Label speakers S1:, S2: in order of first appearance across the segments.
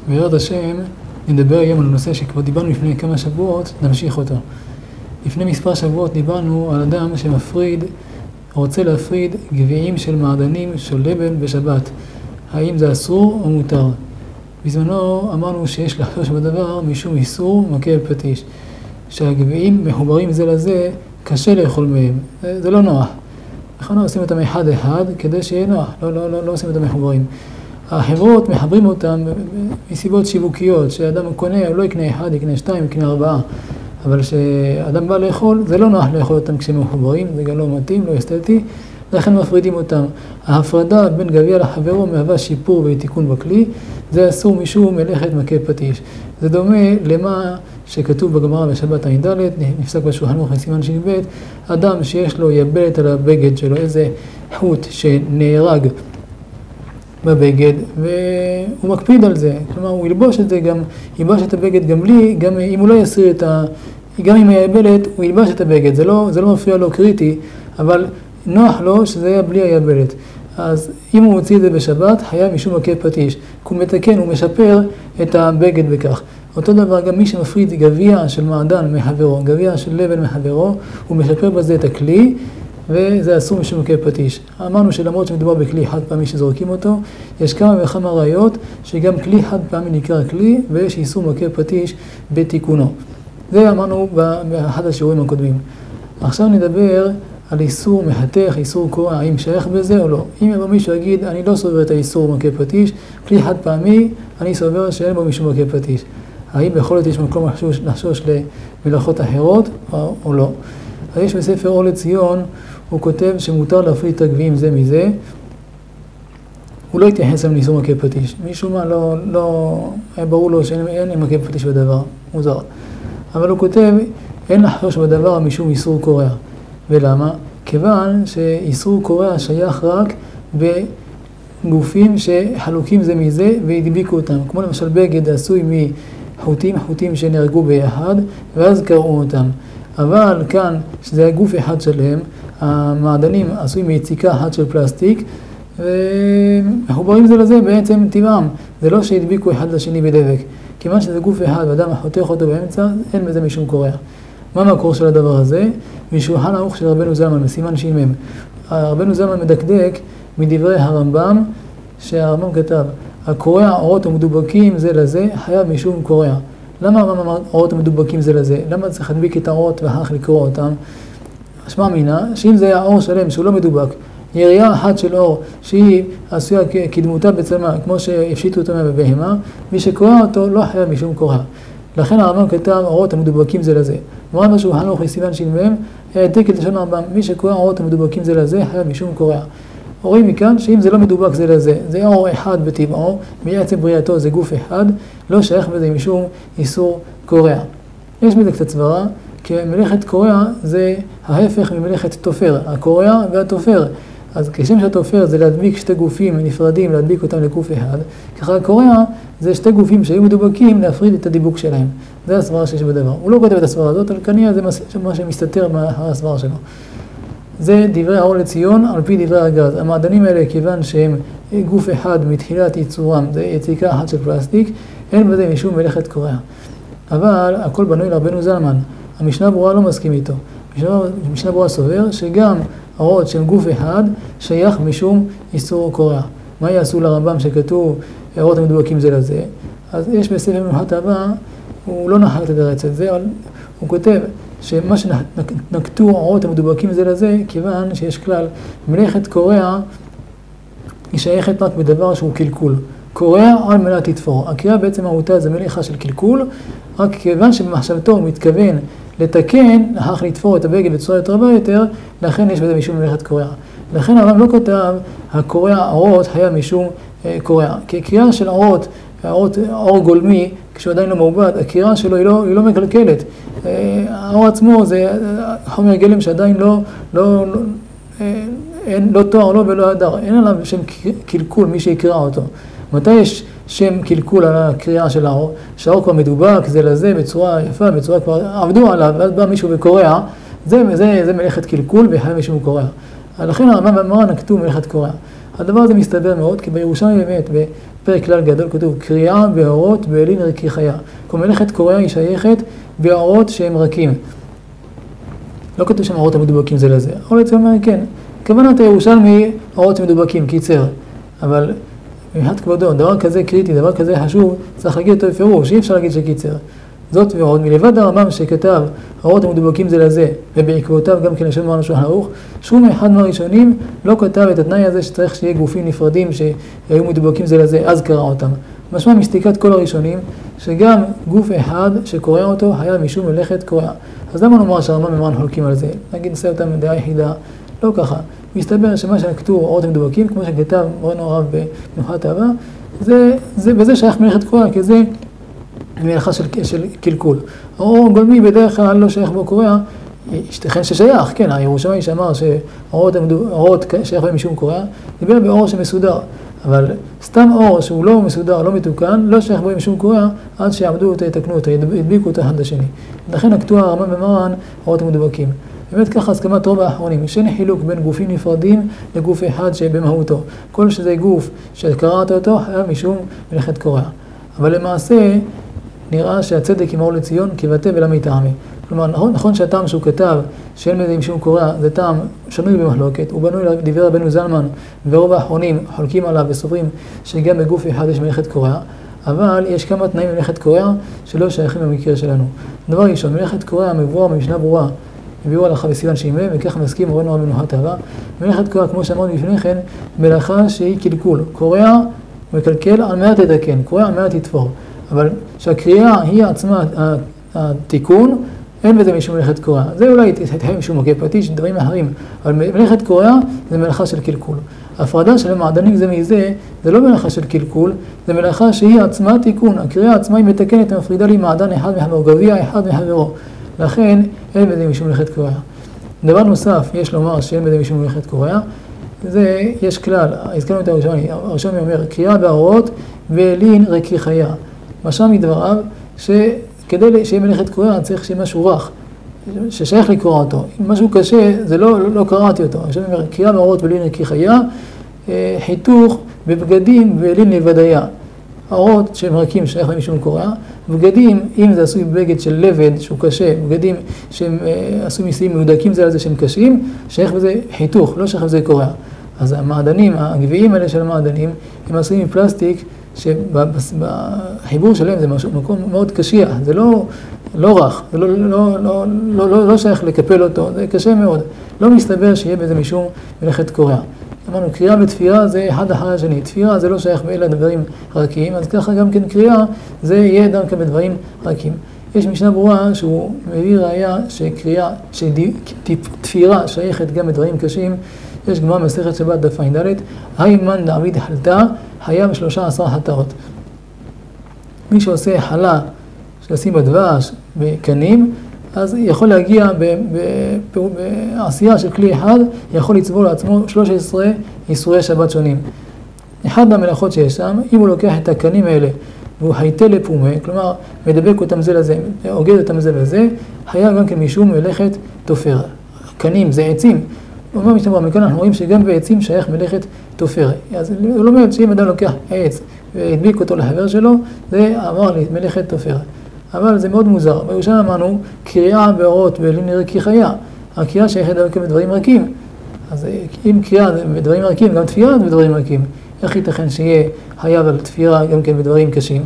S1: בעזרת השם נדבר היום על הנושא שכבר דיברנו לפני כמה שבועות, נמשיך אותו. לפני מספר שבועות דיברנו על אדם שמפריד, רוצה להפריד גביעים של מעדנים של לבן בשבת. האם זה אסור או מותר? בזמנו אמרנו שיש לחשוש בדבר משום איסור מכה בפטיש. שהגביעים מחוברים זה לזה, קשה לאכול מהם. זה לא נוח. אנחנו עושים אותם אחד אחד כדי שיהיה נוח, לא עושים אותם מחוברים. החברות מחברים אותם מסיבות שיווקיות, שאדם קונה, הוא לא יקנה אחד, יקנה שתיים, יקנה ארבעה. אבל כשאדם בא לאכול, זה לא נוח לאכול אותם כשהם מחוברים, זה גם לא מתאים, לא אסתטי, לכן מפרידים אותם. ההפרדה בין גביע לחברו מהווה שיפור ותיקון בכלי, זה אסור משום מלאכת מכה פטיש. זה דומה למה שכתוב בגמרא בשבת ע"ד, נפסק בשולחן ערוך בסימן ש"ב, אדם שיש לו יבלת על הבגד שלו, איזה חוט שנהרג בבגד, והוא מקפיד על זה, כלומר הוא ילבוש את זה, גם ילבש את הבגד גם לי, גם אם הוא לא יסיר את גם אם היבלת, הוא ילבש את הבגד, זה לא מפריע לו קריטי, אבל נוח לו שזה היה בלי היבלת. אז אם הוא מוציא את זה בשבת, חייב משום מכה פטיש, כי הוא מתקן, הוא משפר את הבגד בכך. אותו דבר גם מי שמפריד גביע של מעדן מחברו, גביע של לבן מחברו, הוא משפר בזה את הכלי, וזה אסור משום מכה פטיש. אמרנו שלמרות שמדובר בכלי חד פעמי שזורקים אותו, יש כמה וכמה ראיות שגם כלי חד פעמי נקרא כלי, ויש איסור מכה פטיש בתיקונו. זה אמרנו באחד השיעורים הקודמים. עכשיו נדבר על איסור מהתך, איסור קורע, האם שייך בזה או לא. אם יבוא מישהו יגיד, אני לא סובר את האיסור מכה פטיש, כלי חד פעמי, אני סובר שאין בו משום מכה פטיש. האם בכל זאת יש מקום לחשוש למלאכות אחרות או לא? אז יש בספר אור לציון, הוא כותב שמותר להפריד את הגביעים זה מזה, הוא לא התייחס על איסור מכה פטיש. משום מה לא היה ברור לו שאין מכה פטיש בדבר, מוזר. אבל הוא כותב, אין לחשוש בדבר משום איסור קורע. ולמה? כיוון שאיסור קורע שייך רק בגופים שחלוקים זה מזה והדביקו אותם. כמו למשל בגד עשוי מחוטים שנהרגו ביחד, ואז קרעו אותם. אבל כאן, שזה הגוף אחד שלהם, המעדנים עשוי מיציקה אחת של פלסטיק, ומחוברים זה לזה בעצם טבעם. זה לא שהדביקו אחד לשני בדבק. כיוון שזה גוף אחד ואדם חותך אותו באמצע, אין בזה משום קורע. מה המקור של הדבר הזה? משולחן ערוך של רבנו זלמן, בסימן ש"מ. רבנו זלמן מדקדק מדברי הרמב"ם, שהרמב"ם כתב, הקורע אורות המדובקים זה לזה, חייב משום קורע. למה הרמב"ם אמר אורות המדובקים זה לזה? למה צריך להדביק את האורות ואחר כך לקרוא אותם? משמע מינה, שאם זה היה אור שלם שהוא לא מדובק, יריעה אחת של אור שהיא עשויה כדמותה בצלמה, כמו שהפשיטו אותו מהבהמה, מי שקורע אותו לא חייב משום קורע. לכן הרמב"ם כתב אורות המדובקים זה לזה. מורה בשולחן ערוך בסימן ש"מ, העתיק את לשון הרמב"ם, מי שקורע אורות המדובקים זה לזה, חייב משום קורע. רואים מכאן שאם זה לא מדובק זה לזה, זה אור אחד בטבעו, מעצם בריאתו זה גוף אחד, לא שייך בזה משום איסור קורע. יש בזה קצת סברה, כי מלאכת קורע זה ההפך ממלאכת תופר, הקורע והתופר. אז כשם שהתופר זה להדביק שתי גופים נפרדים, להדביק אותם לגוף אחד, ככה הקורע זה שתי גופים שהיו מדובקים להפריד את הדיבוק שלהם. זה הסברה שיש בדבר. הוא לא כותב את הסברה הזאת, אבל כנראה זה מה שמסתתר מהסברה שלו. זה דברי האור לציון על פי דברי הגז. המעדנים האלה, כיוון שהם גוף אחד מתחילת ייצורם, זה יציקה אחת של פלסטיק, אין בזה משום מלאכת קורע. אבל הכל בנוי לרבנו זלמן. המשנה ברורה לא מסכים איתו. המשנה ברורה סובר שגם האורות שהם גוף אחד שייך משום איסור קורע. מה יעשו לרמב"ם שכתוב האורות המדובקים זה לזה? אז יש בספר מנוחת הבא, הוא לא נחת את הרצת זה, אבל הוא כותב שמה שנקטו האורות המדובקים זה לזה, כיוון שיש כלל, מלאכת קורע היא שייכת רק בדבר שהוא קלקול. קורע על מנת לתפור. הקריאה בעצם מהותה זה מלאכה של קלקול, רק כיוון שבמחשבתו הוא מתכוון לתקן, אחר לתפור את הבגד בצורה יותר רבה יותר, לכן יש בזה משום מלאכת קורע. לכן הרב לא כותב, הקורע אורות היה משום קורע. כי הקריאה של אורות, אור גולמי, כשהוא עדיין לא מעובד, הקריאה שלו היא לא מקלקלת. האור עצמו זה חומר גלם שעדיין לא תואר, לא ולא הדר. אין עליו שם קלקול, מי שיקרא אותו. מתי יש שם קלקול על הקריאה של האור? שהאור כבר מדובק, זה לזה, בצורה יפה, בצורה כבר עבדו עליו, ואז בא מישהו וקורע, זה מלאכת קלקול, וחי מישהו קורע. לכן הרמב"ם והגמרא נקטו מלאכת קורע. הדבר הזה מסתבר מאוד, כי בירושלים באמת, פרק כלל גדול כתוב, קריאה באורות באלין רקי חיה. כלומר, מלאכת קוריאה היא שייכת באורות שהם רכים. לא כתוב שם אורות המדובקים זה לזה. אבל זה אומר, כן, כוונת הירושלמי, אורות מדובקים, קיצר. אבל מבחינת כבודו, דבר כזה קריטי, דבר כזה חשוב, צריך להגיד אותו בפירוש, אי אפשר להגיד שקיצר. זאת ועוד, מלבד הרמב"ם שכתב, האורות המדובקים זה לזה, ובעקבותיו גם כן לשון מרן השולחן ערוך, שום אחד מהראשונים לא כתב את התנאי הזה שצריך שיהיה גופים נפרדים שהיו מדובקים זה לזה, אז קרא אותם. משמע מסתיקת כל הראשונים, שגם גוף אחד שקורא אותו היה משום מלאכת קוריאה. אז למה נאמר שהרמב"ם ומרן חולקים על זה? נגיד נעשה אותם דעה יחידה, לא ככה. מסתבר שמה שנקטו אורות המדובקים, כמו שכתב מורנו הרב במנוחת אהבה, וזה שייך מלאכת קוריאה, כי זה מלאכה של קלקול. האור גולמי בדרך כלל לא שייך בו קוריאה, ישתכן ששייך, כן, הירושלמי שאמר שאורות שייך בהם משום קוריאה, דיבר באור שמסודר, אבל סתם אור שהוא לא מסודר, לא מתוקן, לא שייך בו משום קוריאה, עד שיעמדו אותה, יתקנו אותה, ידביקו אותה אחד לשני. לכן נקטו הרמב"ם ומרן אורות המדובקים. באמת ככה הסכמת רוב האחרונים, שאין חילוק בין גופים נפרדים לגוף אחד שבמהותו. כל שזה גוף שקראת אותו היה משום מלאכת קוריאה. אבל למעשה נראה שהצדק עם האור לציון כבטא ולמי טעמי. כלומר, נכון שהטעם שהוא כתב שאין בזה משום קוריאה, זה טעם שנוי במחלוקת, הוא בנוי לדברי רבנו זלמן, ורוב האחרונים חולקים עליו וסוברים שגם בגוף אחד יש מלאכת קוריאה, אבל יש כמה תנאים למלאכת קוריאה שלא שייכים במקרה שלנו. דבר ראשון, מלאכת קוריאה מבואר במשנה ברורה, הביאו הלכה בסימן שימה, וכך מסכים מורנו הרב מנוחת אהבה. מלאכת קוריאה, כמו שאמרנו לפני כן, מלאכה שהיא קלקול. קוריאה מקלקל על מנת לתקן, קוריאה על מנת לתפור. אבל שהקריאה היא עצמה התיקון, אין בזה משום מלאכת קוריאה. זה אולי תתחייב משום מכה פטיש, דברים אחרים. אבל מלאכת קוריאה זה מלאכה של קלקול. ההפרדה של המעדנים זה מזה, זה לא מלאכה של קלקול, זה מלאכה שהיא עצמה תיקון. הקריאה עצמה היא מתקנת ומפרידה לי מעדן אחד מחברו, גביע אחד מחברו. לכן אין בזה משום מלאכת קוריאה. דבר נוסף, יש לומר שאין בזה משום מלאכת קוריאה, זה יש כלל, הזכרנו את הראשון אומר, קריאה באורות ואלין רקי חיה. משל מדבריו שכדי שיהיה מלאכת קוריאה צריך שיהיה משהו רך, ששייך לקרוא אותו. אם משהו קשה, זה לא קראתי אותו. עכשיו אומר, קריאה באורות ואלין רקי חיה, חיתוך בבגדים ואלין לבדיה. האורות שהם רכים שייך להם משום קוריאה, בגדים, אם זה עשוי בבגד של לבד שהוא קשה, בגדים שהם עשוי מסיים מהודקים זה על זה שהם קשים, שייך בזה חיתוך, לא שייך בזה קוריאה. אז המעדנים, הגביעים האלה של המעדנים, הם עשויים מפלסטיק, שבחיבור שלהם זה מקום מאוד קשיח, זה לא רך, זה לא שייך לקפל אותו, זה קשה מאוד. לא מסתבר שיהיה בזה משום מלאכת קוריאה. אמרנו, קריאה ותפירה זה אחד אחרי השני. תפירה זה לא שייך באלה דברים רכים, אז ככה גם כן קריאה זה יהיה דווקא בדברים רכים. יש משנה ברורה שהוא מביא ראיה שקריאה, שתפירה שייכת גם בדברים קשים. יש גמרא מסכת שבת דף ע"ד, היימן דעביד חלתה, חייב 13 חטאות. מי שעושה חלה, שלשים בדבש, בקנים, אז יכול להגיע בעשייה של כלי אחד, יכול לצבור לעצמו 13 איסורי שבת שונים. אחד מהמלאכות שיש שם, אם הוא לוקח את הקנים האלה, והוא הייתה לפומה, כלומר, מדבק אותם זה לזה, אוגד אותם זה לזה, היה גם כן משום מלאכת תופר. קנים זה עצים. הוא אומר משתמר, מכאן אנחנו רואים שגם בעצים שייך מלאכת תופר. אז הוא לומד שאם אדם לוקח עץ והדביק אותו לחבר שלו, זה אמר לי מלאכת תופר. אבל זה מאוד מוזר. בירושלים אמרנו, קריאה באורות ואלין רקי חיה. הקריאה שייכת דווקא בדברים רכים. אז אם קריאה בדברים רכים, גם תפירה בדברים רכים. איך ייתכן שיהיה חייב על תפירה גם כן בדברים קשים?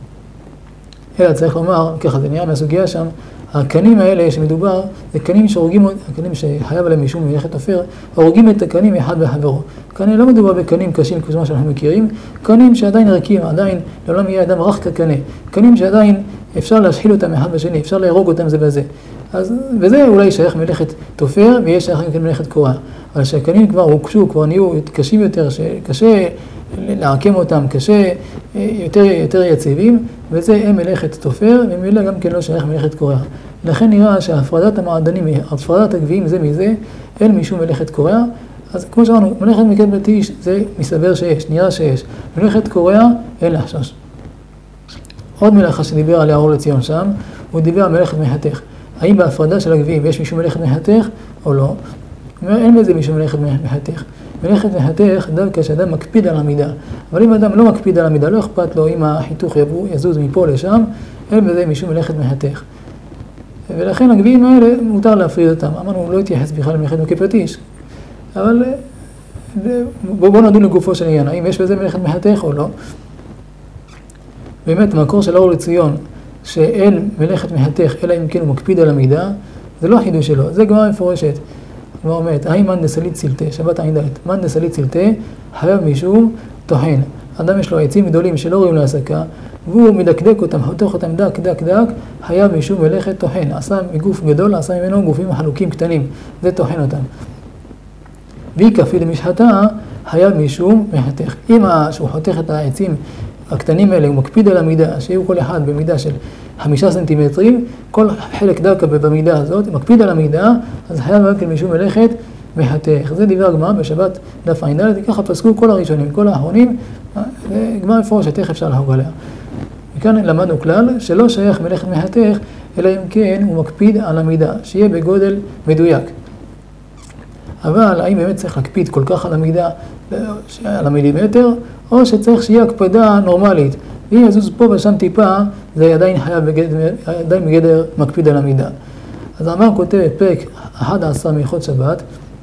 S1: אלא צריך לומר, ככה זה נראה מהסוגיה שם, הקנים האלה שמדובר, זה קנים שהורגים, הקנים שחייב עליהם משום מלאכת תופר, הורגים את הקנים אחד בחברו. קנה לא מדובר בקנים קשים כמו שאנחנו מכירים, קנים שעדיין רכים, עדיין לעולם יהיה אדם רך כקנה. קנים שעדיין אפשר להשחיל אותם אחד בשני, אפשר להרוג אותם זה בזה. אז, וזה אולי שייך מלאכת תופר, ויש שייך גם מלאכת קוריאה. אבל שהקנים כבר הוקשו, כבר נהיו קשים יותר, שקשה לעקם אותם, קשה יותר יציבים, וזה הם מלאכת תופר, ומילא גם כן לא שייך מלאכת קוריאה. לכן נראה שהפרדת המעדנים, הפרדת הגביעים זה מזה, אין משום מלאכת קוריאה. אז כמו שאמרנו, מלאכת מקד בתיש זה מסתבר שיש, נראה שיש. מלאכת קוריאה אין לחשוש. עוד מלאכה שדיבר עליה אור לציון שם, הוא דיבר על מלאכת מחתך. האם בהפרדה של הגביעים יש משום מלאכת מחתך או לא? הוא אומר, אין בזה משום מלאכת מחתך. מלאכת מחתך דווקא שאדם מקפיד על המידה. אבל אם אדם לא מקפיד על המידה, לא אכפת לו אם החיתוך יזוז מפה לשם, אין בזה משום מלאכת מהתך. ולכן הגביעים האלה מותר להפריד אותם. אמרנו, הוא לא התייחס בכלל למלאכת כפטיש. אבל בואו נדון לגופו של עניין, האם יש בזה מלאכת מהתך או לא. באמת, המקור של האור לציון, שאין מלאכת מהתך, אלא אם כן הוא מקפיד על המידה, זה לא החידוש שלו, זה גמרא מפורשת. גמרא אומרת, האי מאן דסלית סילתה, שבת ע"ד, מאן דסלית סילתה, חייב משום טוחן. אדם יש לו עצים גדולים שלא ראויים להסקה, והוא מדקדק אותם, חותך אותם דק, דק, דק, חייב משום מלאכת טוחן. עשה מגוף גדול, עשה ממנו גופים חלוקים קטנים, זה טוחן אותם. והיא כפי למשחתה, חייב משום מהתך. אם שהוא חותך את העצים הקטנים האלה, הוא מקפיד על המידה, שיהיו כל אחד במידה של 5 סנטימטרים, כל חלק דקה במידה הזאת, מקפיד על המידה, אז חייב רק משום מלאכת מהתך. זה דבר הגמרא בשבת דף ע"ד, וככה פסקו כל הראשונים, כל האחרונים, גמרא מפורשת, איך אפשר להוג עליה. וכאן למדנו כלל שלא שייך מלאכת מהתך, אלא אם כן הוא מקפיד על המידה, שיהיה בגודל מדויק. אבל האם באמת צריך להקפיד כל כך על המידה, על המילימטר, או שצריך שיהיה הקפדה נורמלית. ואם יזוז פה ושם טיפה, זה עדיין חייב עדיין בגדר מקפיד על המידה. אז הרמב"ם כותב בפרק 11 מהלכות שבת,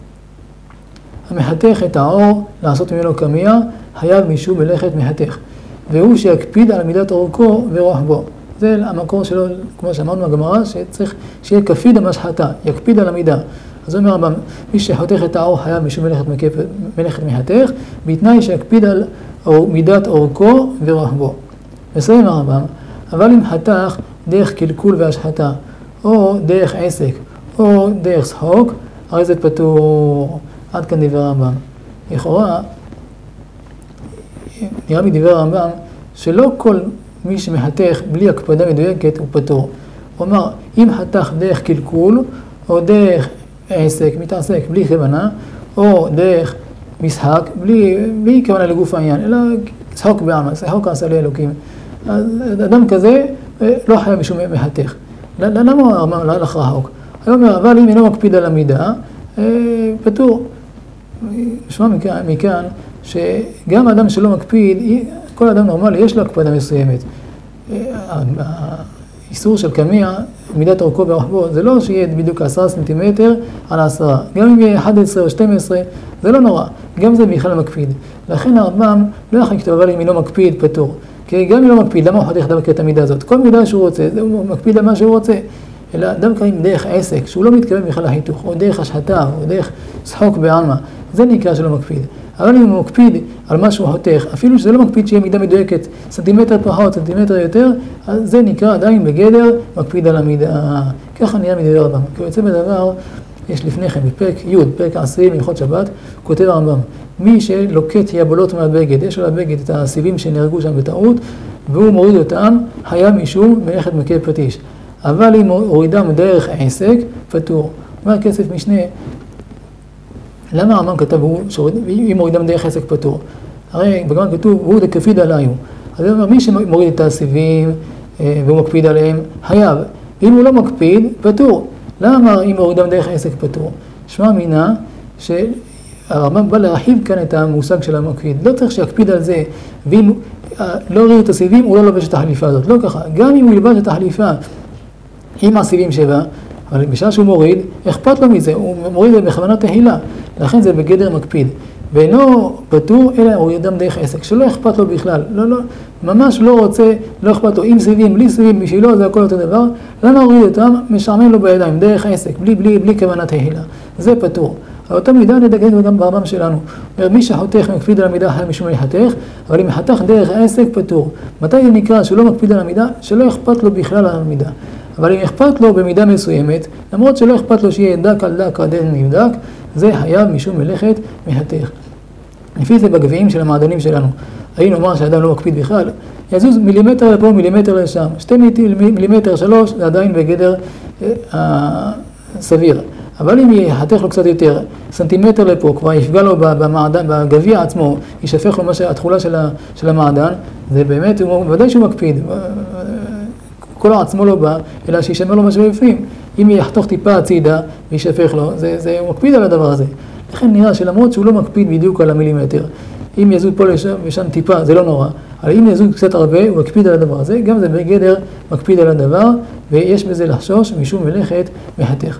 S1: המחתך את העור לעשות ממנו קמיע, חייב משום מלאכת מחתך. והוא שיקפיד על מידת אורכו ורוחבו. זה המקור שלו, כמו שאמרנו בגמרא, שצריך שיהיה כפיד המשחתה, יקפיד על המידה. אז הוא אומר, מי שחותך את העור חייב משום מלאכת מחתך, בתנאי שיקפיד על מידת אורכו ורוחבו. מסיים הרמב"ם, אבל אם חתך דרך קלקול והשחתה, או דרך עסק, או דרך שחוק, הרי זה פטור. עד כאן דבר הרמב"ם. לכאורה, נראה מדבר הרמב"ם, שלא כל מי שמחתך בלי הקפדה מדויקת הוא פטור. הוא אמר, אם חתך דרך קלקול, או דרך עסק, מתעסק בלי כוונה, או דרך משחק, בלי כוונה לגוף העניין, אלא שחוק בעלמא, שחוק עשה לאלוקים. אז אדם כזה לא חייב משום מחתך. למה הוא אמר להלך רחוק? הוא אומר, אבל אם אינו מקפיד על המידה, פטור. נשמע מכאן שגם האדם שלא מקפיד, כל אדם נורמלי יש לו הקפדה מסוימת. האיסור של קמיע, מידת אורכו ורוחבו, זה לא שיהיה בדיוק 10 סנטימטר על 10. גם אם יהיה 11 או 12, זה לא נורא. גם זה בכלל מקפיד. לכן הרמב"ם לא יכול לכתוב, אבל אם אינו מקפיד, פטור. כי גם אם לא מקפיד, למה הוא חותך דווקא את המידה הזאת? כל מידה שהוא רוצה, הוא מקפיד על מה שהוא רוצה. אלא דווקא אם דרך עסק, שהוא לא מתכוון בכלל לחיתוך, או דרך השחתה, או דרך שחוק בעלמא, זה נקרא שלא מקפיד. אבל אם הוא מקפיד על מה שהוא חותך, אפילו שזה לא מקפיד שיהיה מידה מדויקת, סנטימטר פחות, סנטימטר יותר, אז זה נקרא עדיין בגדר מקפיד על המידה. ככה נראה מדבר הרמב"ם. כי יוצא בדבר, יש לפני כן, בפרק י', פרק 10 מהלכות שבת, כותב הרמב"ם, מי שלוקט יבולות מהבגד, יש לו לבגד את הסיבים שנהרגו שם בטעות, והוא מוריד אותם, חייב משום מלאכת מקל פטיש. אבל אם הורידם דרך עסק, פטור. מה כסף משנה? למה הרמב"ם כתב, אם הורידם דרך עסק פטור? הרי בגמרא כתוב, הוא דקפיד עליו. אז הוא אומר, מי שמוריד את הסיבים והוא מקפיד עליהם, חייב. אם הוא לא מקפיד, פטור. למה אמר, אם הורידם דרך עסק פטור? שמע מינה שהרמב"ם בא להרחיב כאן את המושג של המקפיד. לא צריך שיקפיד על זה, ואם לא הוריד את הסיבים, הוא לא לובש את החליפה הזאת. לא ככה. גם אם הוא ילבש את החליפה, עם הסיבים שבה, אבל בשעה שהוא מוריד, אכפת לו מזה, הוא מוריד את זה בכוונה תחילה, לכן זה בגדר מקפיד. ואינו פטור, אלא הוא ידם דרך עסק, שלא אכפת לו בכלל, ממש לא רוצה, לא אכפת לו, עם סיבים, בלי סיבים, בשבילו זה הכל אותו דבר, למה הוריד אותם? משעמם לו בידיים, דרך עסק, בלי כוונה תחילה, זה פטור. על אותה מידה נדגל גם ברמב"ם שלנו. מי שחותך מקפיד על המידה חייב משום לחתך, אבל אם חתך דרך עסק פטור. מתי זה נקרא שלא מקפיד על המידה? שלא אכפת לו בכלל על המידה. אבל אם אכפת לו במידה מסוימת, למרות שלא אכפת לו שיהיה דק על דק עד אין נבדק, זה חייב משום מלאכת מחתך. לפי זה בגביעים של המעדנים שלנו, היינו אומר שהאדם לא מקפיד בכלל, יזוז מילימטר לפה, מילימטר לשם, 2 מילימטר 3, זה עדיין בגדר סביר. אבל אם יחתך לו קצת יותר, סנטימטר לפה, כבר יפגע לו במעדן, בגביע עצמו, ישפך לו התחולה של המעדן, זה באמת, ודאי שהוא מקפיד. כל עצמו לא בא, אלא שישמר לו משהו בפנים. אם יחתוך טיפה הצידה וישפך לו, הוא מקפיד על הדבר הזה. לכן נראה שלמרות שהוא לא מקפיד בדיוק על המילימטר, אם יזוז פה ושם טיפה, זה לא נורא. אבל אם יזוז קצת הרבה, הוא מקפיד על הדבר הזה, גם זה בגדר מקפיד על הדבר, ויש בזה לחשוש משום מלאכת מחתך.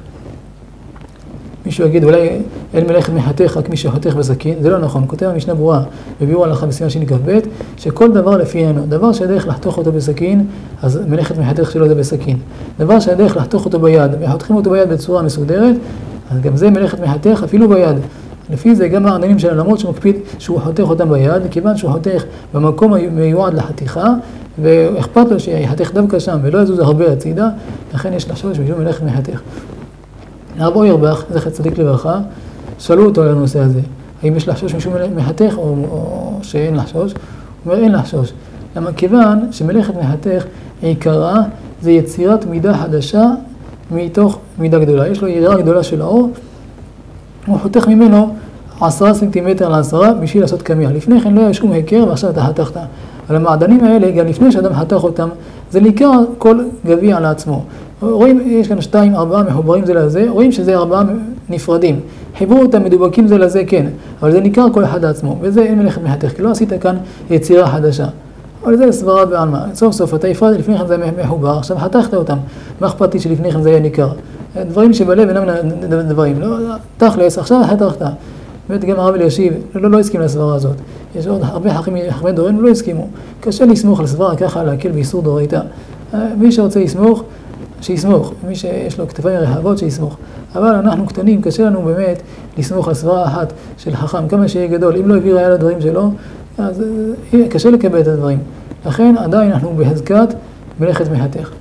S1: מישהו יגיד, אולי אין מלאכת מחתך, רק מי שחותך בסכין, זה לא נכון. כותב המשנה ברורה, בביאור הלכה בסימן שני כ"ב, שכל דבר לפי עינו, דבר שהדרך לחתוך אותו בסכין, אז מלאכת מחתך שלו זה בסכין. דבר שהדרך לחתוך אותו ביד, וחותכים אותו ביד בצורה מסודרת, אז גם זה מלאכת מחתך אפילו ביד. לפי זה גם העננים של למרות שהוא מקפיד שהוא חותך אותם ביד, כיוון שהוא חותך במקום מיועד לחתיכה, ואכפת לו שיחתך דווקא שם ולא יזוז הרבה הצידה, לכן יש לחשוש משום מלאכת מחתך. הרב אוירבך, זכר צדיק לברכה, שאלו אותו על הנושא הזה, האם יש לחשוש משום מחתך או שאין לחשוש? הוא אומר אין לחשוש. למה? כיוון שמלאכת מחתך עיקרה זה יצירת מידה חדשה מתוך מידה גדולה. יש לו יריעה גדולה של האור, הוא חותך ממנו 10 סנטימטר ל10 בשביל לעשות קמיע. לפני כן לא היה שום היכר ועכשיו אתה חתכת. אבל המעדנים האלה, גם לפני שאדם חתך אותם, זה ניכר כל גביע לעצמו. רואים, יש כאן 2, 4 מחוברים זה לזה, רואים שזה 4 נפרדים. חיברו אותם מדובקים זה לזה, כן, אבל זה ניכר כל אחד לעצמו, וזה אין מלאכת מחתך, כי לא עשית כאן יצירה חדשה. אבל זה סברה בעלמא. סוף סוף אתה הפרדת, לפני כן זה מחובר, עכשיו חתכת אותם. מה אכפת לי שלפני כן זה היה ניכר? דברים שבלב אינם דברים, לא, תכלס, עכשיו חתכת. באמת גם הרב אלישיב לא הסכים לסברה הזאת. יש עוד הרבה דורים לא הסכימו. קשה לסמוך על סברה ככה להקל באיסור דורייתא. מי שרוצה לסמוך, שיסמוך. מי שיש לו כתפיים רחבות, שיסמוך. אבל אנחנו קטנים, קשה לנו באמת לסמוך על סברה אחת של חכם, כמה שיהיה גדול. אם לא הביא ראיה לדברים שלו, אז קשה לקבל את הדברים. לכן עדיין אנחנו בהזקת מלאכת מחתך.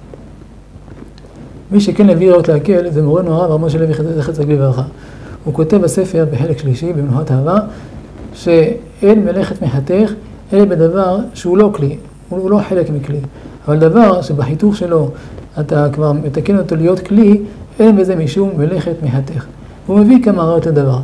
S1: מי שכן הביא ראיות להקל, זה מורנו הרב, רב משה לוי זכר צדיק לברכה. הוא כותב בספר בחלק שלישי, במנוחות אהבה, שאין מלאכת מחתך, אלא בדבר שהוא לא כלי, הוא לא חלק מכלי. אבל דבר שבחיתוך שלו אתה כבר מתקן אותו להיות כלי, אין בזה משום מלאכת מחתך. הוא מביא כמה ראיות לדבר.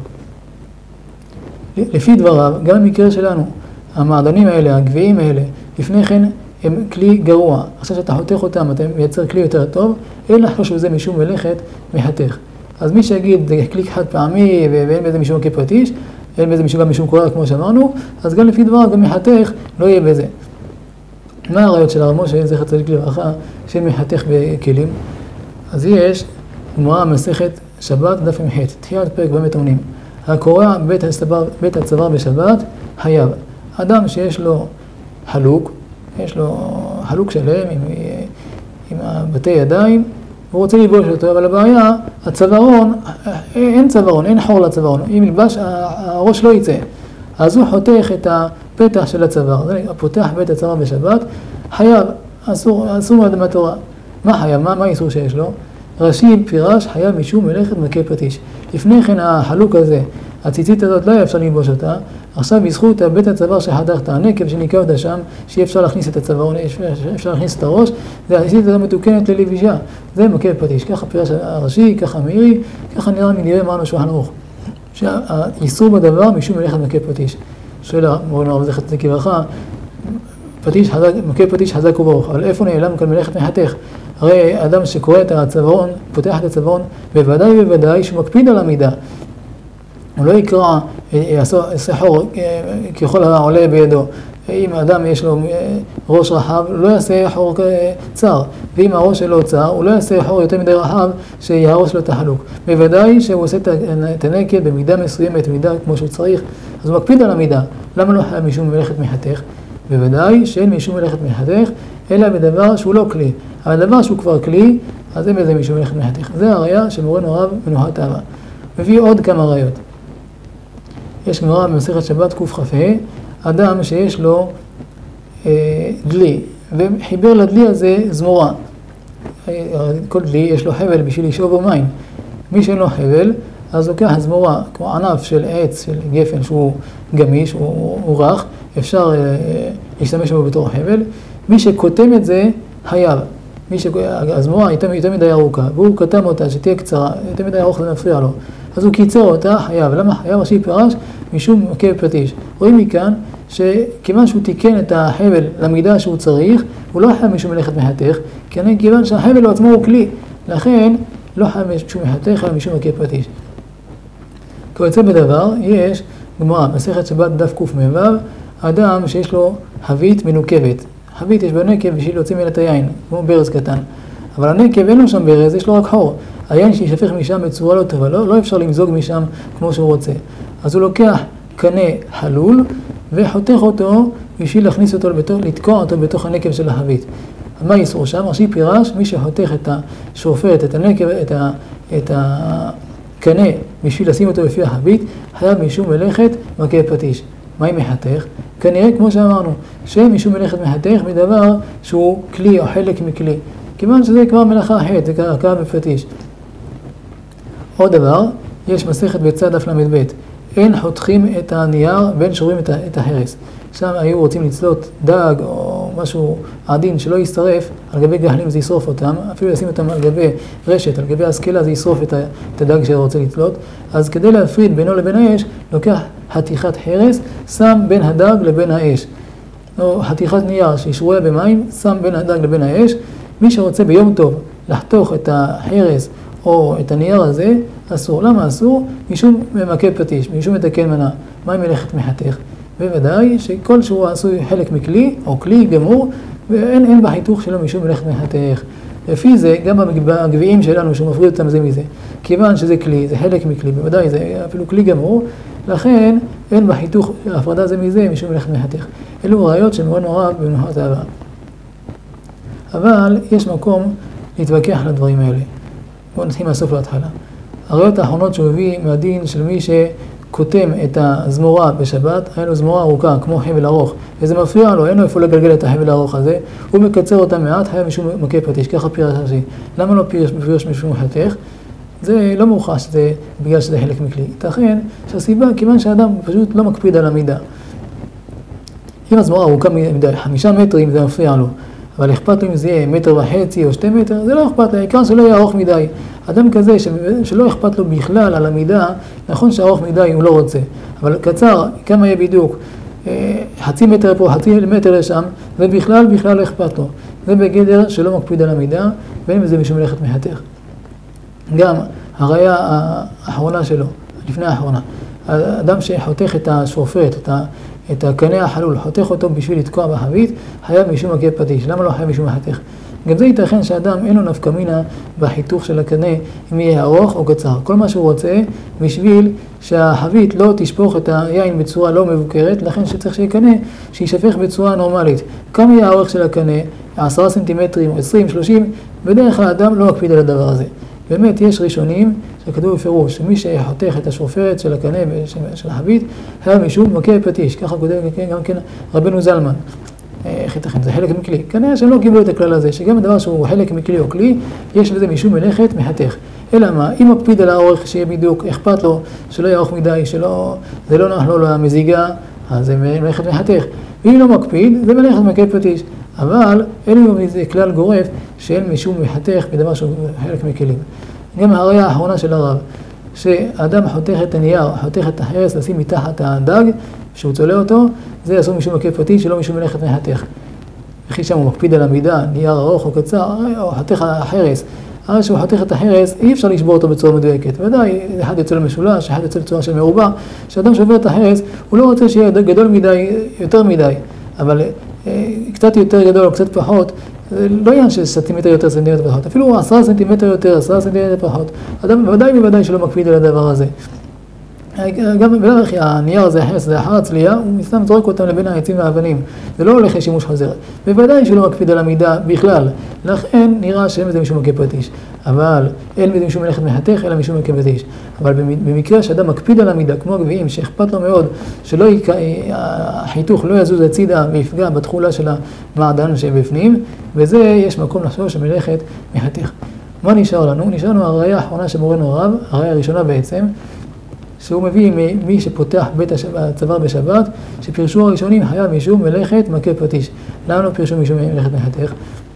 S1: לפי דבריו, גם במקרה שלנו, המעדנים האלה, הגביעים האלה, לפני כן הם כלי גרוע. עכשיו שאתה חותך אותם, אתה מייצר כלי יותר טוב, אין לחשוש בזה משום מלאכת מחתך. אז מי שיגיד, זה כלי חד פעמי ואין בזה משום כפטיש, אין בזה משום גם משום קורר כמו שאמרנו, אז גם לפי דבריו, גם מחתך לא יהיה בזה. מה הראיות של הרב משה זכר צדיק לברכה של מחתך בכלים? אז יש גמרא מסכת שבת דף מח, תחילת פרק במתונים. הקורע בית הצוואר בשבת חייב. אדם שיש לו חלוק, יש לו חלוק שלם עם בתי ידיים, הוא רוצה ללבוש אותו, אבל הבעיה, הצווארון, אין צווארון, אין חור לצווארון. אם ילבש, הראש לא יצא. אז הוא חותך את הפתח של הצוואר. זה פותח בית הצוואר בשבת, חייב, אסור מהתורה. מה חייב? מה האיסור שיש לו? רש"י פירש חייב משום מלאכת מכה פטיש. לפני כן החלוק הזה, הציצית הזאת לא היה אפשר ללבוש אותה, עכשיו בזכות בית הצוואר שחתכת, הנקב שניקה אותה שם, שיהיה אפשר להכניס את הצווארון, אפשר להכניס את הראש, זה הציצית הזאת מתוקנת ללבישה, זה מכה פטיש. ככה פירש הרש"י, ככה מאירי, ככה נראה אמרנו שולחן ערוך. שהאיסור בדבר משום מלאכת מכה פטיש. שואל מורנו הרב זכר צדיק לברכה, מכה פטיש חזק וברוך, אבל איפה נעלם כאן מלאכת מחתך? הרי אדם שקורא את הצווארון, פותח את הצווארון, בוודאי שהוא מקפיד על המידה. הוא לא יקרא, יעשה חור ככל העולה בידו. אם האדם יש לו ראש רחב, הוא לא יעשה חור צר. ואם הראש שלו צר, הוא לא יעשה חור יותר מדי רחב שיהרוס לו את החלוק. בוודאי שהוא עושה את הנקל במידה מסוימת, מידה כמו שהוא צריך, אז הוא מקפיד על המידה. למה לא חייב משום מלאכת מחתך? בוודאי שאין משום מלאכת מחתך, אלא בדבר שהוא לא כלי. אבל דבר שהוא כבר כלי, אז אין בזה משום מלאכת מחתך. זה הראיה של מורנו הרב מנוחות אהבה. מביא עוד כמה ראיות. יש גמרא במסכת שבת קכ"ה, אדם שיש לו דלי, וחיבר לדלי הזה זמורה. כל דלי יש לו חבל בשביל לשאוב בו מים. מי שאין לו חבל, אז לוקח זמורה, כמו ענף של עץ, של גפן שהוא גמיש, הוא רך, אפשר להשתמש בו בתור חבל. מי שקוטם את זה, חייב. הזמורה היא יותר מדי ארוכה, והוא קטם אותה שתהיה קצרה, יותר מדי ארוך זה מפריע לו. אז הוא קיצר אותה, חייב. למה חייב? רש"י פירש משום מכה פטיש. רואים מכאן שכיוון שהוא תיקן את החבל למידה שהוא צריך, הוא לא חייב משום מלאכת מחתך, כיוון שהחבל עצמו הוא כלי. לכן לא חייב משום מחתך, אלא משום מכה פטיש. כיוצא בדבר, יש גמרא, מסכת שבת דף קמ"ו, אדם שיש לו חבית מנוקבת. חבית יש בנקב בשביל להוציא ממנה את היין, כמו ברז קטן. אבל הנקב אין לו שם ברז, יש לו רק חור. היין שישפך משם בצורה לא טובה, לא אפשר למזוג משם כמו שהוא רוצה. אז הוא לוקח קנה חלול וחותך אותו בשביל להכניס אותו לתקוע אותו בתוך הנקב של החבית. מה איסור שם? רש"י פירש, מי שחותך את השופט, את הנקב, את הקנה בשביל לשים אותו לפי החבית, חייב משום מלאכת מכה פטיש. מה היא מחתך? כנראה כמו שאמרנו, שמשום מלאכת מחתך מדבר שהוא כלי או חלק מכלי. כיוון שזה כבר מלאכה אחרת, זה הכאה בפטיש. עוד דבר, יש מסכת בצד דף ל"ב. אין חותכים את הנייר בין שוברים את ההרס. שם היו רוצים לצלות דג או משהו עדין שלא ישרף, על גבי גחלים זה ישרוף אותם, אפילו לשים אותם על גבי רשת, על גבי הסקלה זה ישרוף את הדג שרוצה לצלות. אז כדי להפריד בינו לבין האש, לוקח חתיכת הרס, שם בין הדג לבין האש. או חתיכת נייר שישרויה במים, שם בין הדג לבין האש. מי שרוצה ביום טוב לחתוך את ההרס או את הנייר הזה, אסור. למה אסור? משום מכה פטיש, משום מתקן מנה. מה מלאכת מחתך? בוודאי שכל שהוא עשוי חלק מכלי, או כלי גמור, ואין בחיתוך שלו משום מלאכת מחתך. לפי זה, גם בגביעים שלנו, שהוא מפריד אותם זה מזה. כיוון שזה כלי, זה חלק מכלי, בוודאי זה אפילו כלי גמור, לכן אין בחיתוך הפרדה זה מזה משום מלאכת מחתך. אלו ראיות שמורנו הרב במנוחת אהבה. אבל יש מקום להתווכח על הדברים האלה. בואו נתחיל מהסוף להתחלה. הראיות האחרונות שהוא הביא מהדין של מי שכותם את הזמורה בשבת, היה לו זמורה ארוכה כמו חבל ארוך, וזה מפריע לו, אין לו איפה לגלגל את החבל הארוך הזה, הוא מקצר אותה מעט, היה משום מכה פטיש, ככה פירש רש"י. למה לא פירש משום חתך? זה לא מוכח שזה בגלל שזה חלק מכלי. ייתכן שהסיבה, כיוון שהאדם פשוט לא מקפיד על המידה. אם הזמורה ארוכה מדי, 5 מטרים זה מפריע לו. אבל אכפת לו אם זה יהיה 1.5 מטר או 2 מטר, זה לא אכפת לו, העיקר שלא יהיה ארוך מדי. אדם כזה שלא אכפת לו בכלל על המידה, נכון שארוך מדי הוא לא רוצה, אבל קצר, כמה יהיה בדיוק, 0.5 מטר פה, 0.5 מטר לשם, ובכלל לא אכפת לו. זה בגדר שלא מקפיד על המידה, בין אם זה משום מלאכת מחתך. גם הראיה האחרונה שלו, לפני האחרונה, האדם שחותך את השופט, את הקנה החלול, חותך אותו בשביל לתקוע בחבית, חייב משום מכה פטיש. למה לא חייב משום מחתך? גם זה ייתכן שאדם אין לו נפקא מינה בחיתוך של הקנה, אם יהיה ארוך או קצר. כל מה שהוא רוצה בשביל שהחבית לא תשפוך את היין בצורה לא מבוקרת, לכן שצריך שיהיה קנה שישפך בצורה נורמלית. כמה יהיה האורך של הקנה? 10 סנטימטרים או 20, 30, בדרך כלל האדם לא מקפיד על הדבר הזה. באמת יש ראשונים שכתוב בפירוש שמי שחותך את השופרת של הקנה של החבית היה משום מכה פטיש, ככה כותב גם כן רבנו זלמן. איך ייתכן? זה חלק מכלי. כנראה שהם לא קיבלו את הכלל הזה, שגם הדבר שהוא חלק מכלי או כלי, יש בזה משום מלאכת מחתך. אלא מה? אם מקפיד על האורך שיהיה בדיוק, אכפת לו שלא יהיה ארוך מדי, זה לא נוח לו למזיגה, אז זה מלאכת מחתך. ואם לא מקפיד, זה מלאכת מכה פטיש. אבל אין לו איזה כלל גורף שאין משום מחתך בדבר שהוא חלק מכלים. גם הראיה האחרונה של הרב, שאדם חותך את הנייר, חותך את החרס, לשים מתחת הדג, שהוא צולה אותו, זה אסור משום מכה פטיש, שלא משום מלאכת מחתך. וכי שם הוא מקפיד על המידה, נייר ארוך או קצר, או חותך החרס. הרי שהוא חותך את החרס, אי אפשר לשבור אותו בצורה מדויקת. ודאי, אחד יוצא למשולש, אחד יוצא בצורה של מרובע. כשאדם שובר את החרס, הוא לא רוצה שיהיה גדול מדי, יותר מדי. אבל קצת יותר גדול או קצת פחות, זה לא עניין של סנטימטר יותר, סנטימטר פחות. אפילו 10 סנטימטר יותר, 10 סנטימטר פחות. אדם בוודאי שלא מקפיד על הדבר הזה. גם בדרך הנייר הזה, החרס, זה אחר הצלייה, הוא מסתם זורק אותם לבין העצים והאבנים. זה לא הולך לשימוש חוזר. בוודאי שלא מקפיד על המידה בכלל. לכן נראה שאין בזה משום מכה פטיש. אבל אין בזה משום מלאכת מחתך, אלא משום מכה פטיש. אבל במקרה שאדם מקפיד על המידה, כמו הגביעים, שאכפת לו מאוד, שהחיתוך לא יזוז הצידה ויפגע בתכולה של המעדן שבפנים, וזה יש מקום לחשוב שמלאכת מחתך. מה נשאר לנו? נשאר לנו הראיה האחרונה שמורנו הרב, הראיה הראשונה בעצם, שהוא מביא מי שפותח בית הצוואר בשבת, שפרשו הראשונים היה משום מלאכת מכה פטיש. למה לא פרשו משום מלאכת מחתך?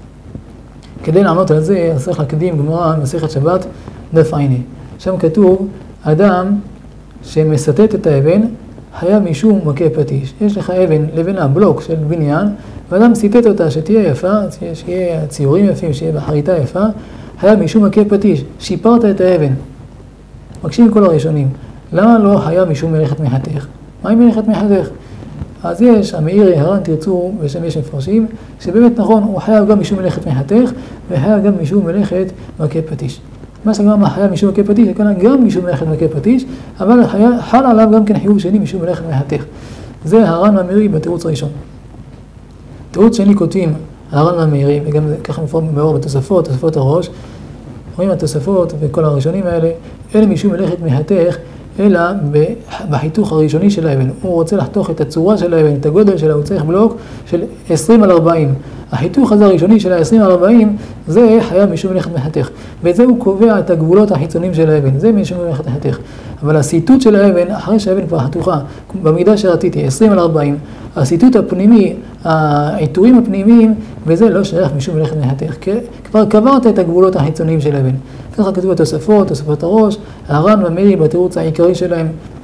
S1: כדי לענות על זה, צריך להקדים גמרא מסכת שבת דף עיני. שם כתוב, אדם שמסתת את האבן, היה משום מכה פטיש. יש לך אבן לבנה, בלוק של בניין, ואדם סיתת אותה שתהיה יפה, שיהיה ציורים יפים, שיהיה בחריטה יפה, היה משום מכה פטיש. שיפרת את האבן. מקשיב כל הראשונים. למה לא היה משום מלאכת מחתך? מה עם מלאכת מחתך? אז יש, המאירי, הר"ן, תרצו, ושם יש מפרשים, שבאמת נכון, הוא חייב גם משום מלאכת מחתך, וחייב גם משום מלאכת מכה פטיש. מה שגם חייב משום מכה פטיש, גם משום מלאכת מכה פטיש, אבל חל עליו גם כן חיוב שני משום מלאכת מחתך. זה הר"ן והמאירי בתירוץ הראשון. תירוץ שני כותבים, הר"ן והמאירי, וגם ככה מפורט בתוספות, תוספות הראש, רואים התוספות וכל הראשונים האלה, אלה משום מלאכת מחתך, אלא בחיתוך הראשוני של האבן. הוא רוצה לחתוך את הצורה של האבן, את הגודל שלה, הוא צריך בלוק של 20 על 40. החיתוך הזה הראשוני של ה-20 על 40, זה חייב משום מלאכת מחתך. וזה הוא קובע את הגבולות החיצוניים של האבן, זה משום מלאכת מחתך. אבל הסיטוט של האבן, אחרי שהאבן כבר חתוכה, במידה שרציתי, 20 על 40, הסיטוט הפנימי, העיטורים הפנימיים, וזה לא שייך משום מלאכת מחתך. כבר קברת את הגבולות החיצוניים של האבן. ככה כתוב התוספות, תוספות הראש, הר"ן והמאירי בתירוץ העיקרי שלהם.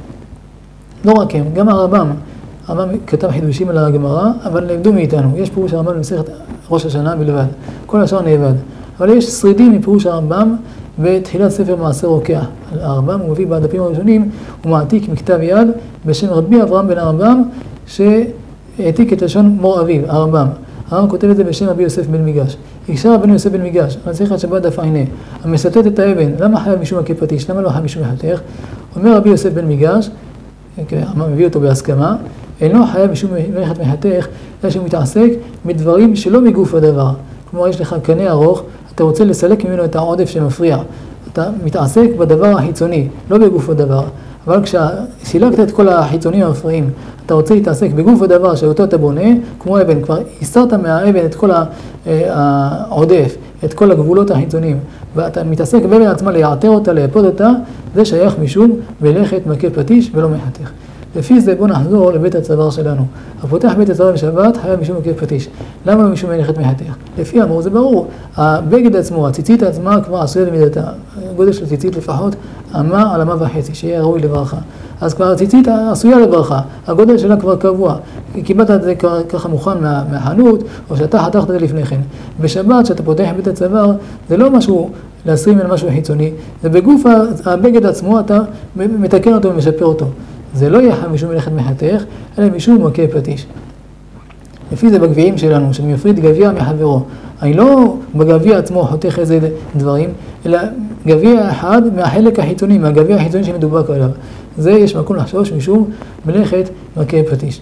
S1: לא רק הם, גם הרמב"ם כתב חידושים על הגמרא, אבל נאבדו מאיתנו. יש פירוש הרמב"ם במסכת ראש השנה בלבד, כל השאר נאבד. אבל יש שרידים מפירוש הרמב"ם בתחילת ספר מעשה רוקח. הרמב"ם הוא מביא בדפים הראשונים, הוא מעתיק מכתב יד בשם רבי אברהם בן הרמב"ם, שהעתיק את לשון מור אביו, הרמב"ם. הרמב"ם כותב את זה בשם רבי יוסף בן מיגש. הקשר רבנו יוסף בן מיגש, מסכת שבת דף ע"ה, המסטט את האבן, למה חייב משום מכה פטיש, למה לא חייב משום מחתך? אומר רבי יוסף בן מיגש, הרמב"ם מביא אותו בהסכמה, אינו חייב משום מלאכת מחתך, אלא שהוא מתעסק בדברים שלא מגוף הדבר. כלומר, יש לך קנה ארוך, אתה רוצה לסלק ממנו את העודף שמפריע. אתה מתעסק בדבר החיצוני, לא בגוף הדבר. אבל כשסילקת את כל החיצונים המפריעים, אתה רוצה להתעסק בגוף הדבר שאותו אתה בונה, כמו אבן, כבר הסרת מהאבן את כל העודף, את כל הגבולות החיצוניים, ואתה מתעסק באבן עצמה ליעתר אותה, ליפוד אותה, זה שייך משום מלאכת מכה פטיש ולא מחתך. לפי זה בוא נחזור לבית הצוואר שלנו. הפותח בית הצוואר בשבת חייב משום מכה פטיש. למה לא משום מלאכת מחתך? לפי אמור זה ברור. הבגד עצמו, הציצית עצמה כבר עשויה במידתה. הגודל של ציצית לפחות אמה על אמה וחצי, שיהיה ראוי לברכה. אז כבר הציצית עשויה לברכה, הגודל שלה כבר קבוע. קיבלת את זה ככה מוכן מהחנות, או שאתה חתכת את זה לפני כן. בשבת, שאתה פותח בית הצוואר, זה לא משהו להסרים על משהו חיצוני, זה בגוף הבגד עצמו, אתה מתקן אותו ומשפר אותו. זה לא יהיה משום מלאכת מחתך, אלא משום מכה פטיש. לפי זה בגביעים שלנו, שאני מפריד גביע מחברו. אני לא בגביע עצמו חותך איזה דברים, אלא גביע אחד מהחלק החיצוני, מהגביע החיצוני שמדובר עליו. זה יש מקום לחשוש משום מלאכת מכה פטיש.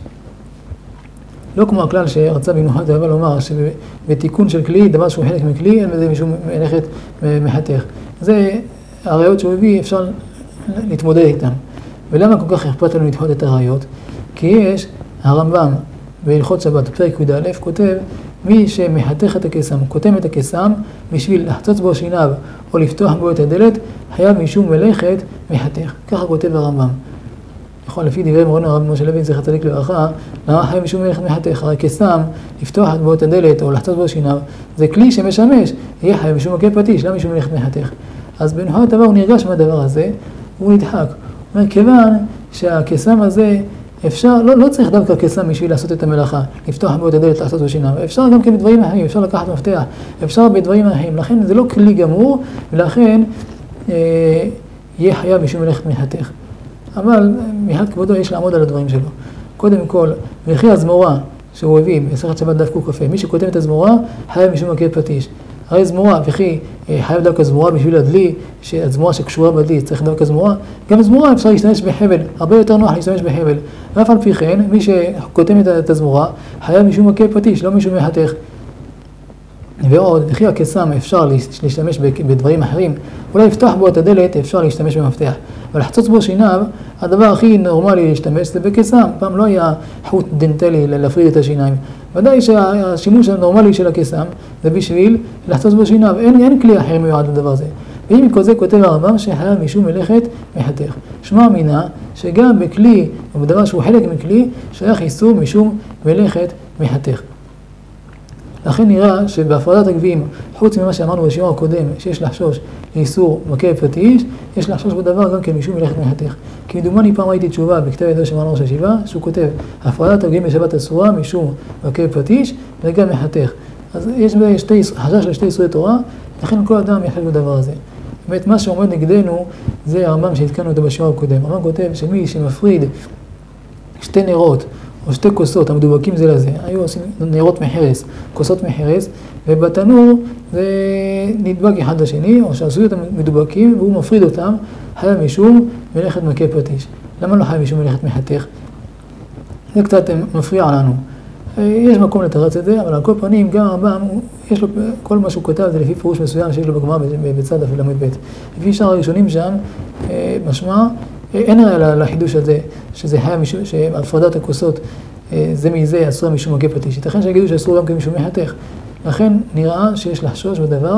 S1: לא כמו הכלל שרצה במיוחד אבל לומר שבתיקון של כלי, דבר שהוא חלק מכלי, אין בזה משום מלאכת מחתך. זה הראיות שהוא הביא, אפשר להתמודד איתן. ולמה כל כך אכפת לנו לדחות את הראיות? כי יש הרמב"ם בהלכות שבת, פרק י"א, כותב מי שמחתך את הקסם, קוטם את הקסם בשביל לחצוץ בו שיניו או לפתוח בו את הדלת, חייב משום מלאכת מחתך. ככה כותב הרמב"ם. נכון, לפי דברי מורנו הרב משה לוין זכר צדיק לברכה, למה חייב משום מלאכת מחתך? הרי קסם, לפתוח בו את הדלת או לחצוץ בו שיניו, זה כלי שמשמש, יהיה חייב משום מכה פטיש, למה משום מלאכת מחתך? אז בנהות דבר הוא נרגש מהדבר הזה, הוא נדחק. אומר, כיוון שהקסם הזה אפשר, לא צריך דווקא קסם בשביל לעשות את המלאכה, לפתוח בו את הדלת, לעשות בשיניו, אפשר גם כן בדברים אחרים, אפשר לקחת מפתח, אפשר בדברים אחרים, לכן זה לא כלי גמור, ולכן יהיה חייב משום מלאכת מחתך. אבל מהד כבודו יש לעמוד על הדברים שלו. קודם כל, וכי הזמורה שהוא הביא במסכת שבת דף ק"א, מי שקוטם את הזמורה חייב משום מכה פטיש. הרי זמורה, וכי חייב דווקא זמורה בשביל הדלי, שהזמורה שקשורה בדלי צריך דווקא זמורה, גם זמורה אפשר להשתמש בחבל, הרבה יותר נוח להשתמש בחבל. ואף על פי כן, מי שקוטם את הזמורה חייב משום מכה פטיש, לא משום מחתך. ועוד, וכי הקסם אפשר להשתמש בדברים אחרים, אולי לפתוח בו את הדלת אפשר להשתמש במפתח, אבל לחצוץ בו שיניו, הדבר הכי נורמלי להשתמש זה בקסם. פעם לא היה חוט דנטלי להפריד את השיניים. ודאי שהשימוש הנורמלי של הקסם זה בשביל לחצוץ בו שיניו, אין כלי אחר מיועד לדבר הזה. ואם מכל זה כותב הרמב"ם שחייב משום מלאכת מחתך. שמע מינה שגם בכלי, או בדבר שהוא חלק מכלי, שייך איסור משום מלאכת מחתך. לכן נראה שבהפרדת הגביעים, חוץ ממה שאמרנו בשיעור הקודם, שיש לחשוש לאיסור מכה פטיש, יש לחשוש בדבר גם כן משום מלאכת מחתך. כי מדומני פעם ראיתי תשובה בכתב ידו של מרן ראש הישיבה, שהוא כותב, הפרדת הגביעים בשבת אסורה משום מכה פטיש וגם מחתך. אז יש חשש לשתי איסורי תורה, לכן כל אדם יחשש בדבר הזה. באמת מה שעומד נגדנו זה הרמב"ם שהתקנו אותו בשיעור הקודם. הרמב"ם כותב שמי שמפריד שתי נרות או שתי כוסות המדובקים זה לזה, היו עושים נרות מחרס, כוסות מחרס, ובתנור זה נדבק אחד לשני, או שעשו אותם מדובקים והוא מפריד אותם, היה משום מלאכת מכה פטיש. למה לא היה משום מלאכת מחתך? זה קצת מפריע לנו. יש מקום לתרץ את זה, אבל על כל פנים גם הרמב"ם, יש לו, כל מה שהוא כותב זה לפי פירוש מסוים שיש לו בגמרא בצד ל"ב. לפי שאר הראשונים שם, משמע, אין ראיה לחידוש הזה, שזה היה משום, שהפרדת הכוסות זה מזה אסור משום מכה פטיש. ייתכן שיגידו שאסור גם כמשום מחתך. לכן נראה שיש לחשוש בדבר,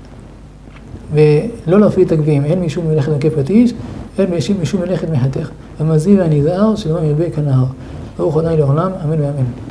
S1: ולא להפריד את הגביעים, אין משום מלאכת מכה פטיש, אין משום מלאכת מחתך. המזהיר והנזהר שלא ירבה כנהר. ברוך ה' לעולם, אמן ואמן.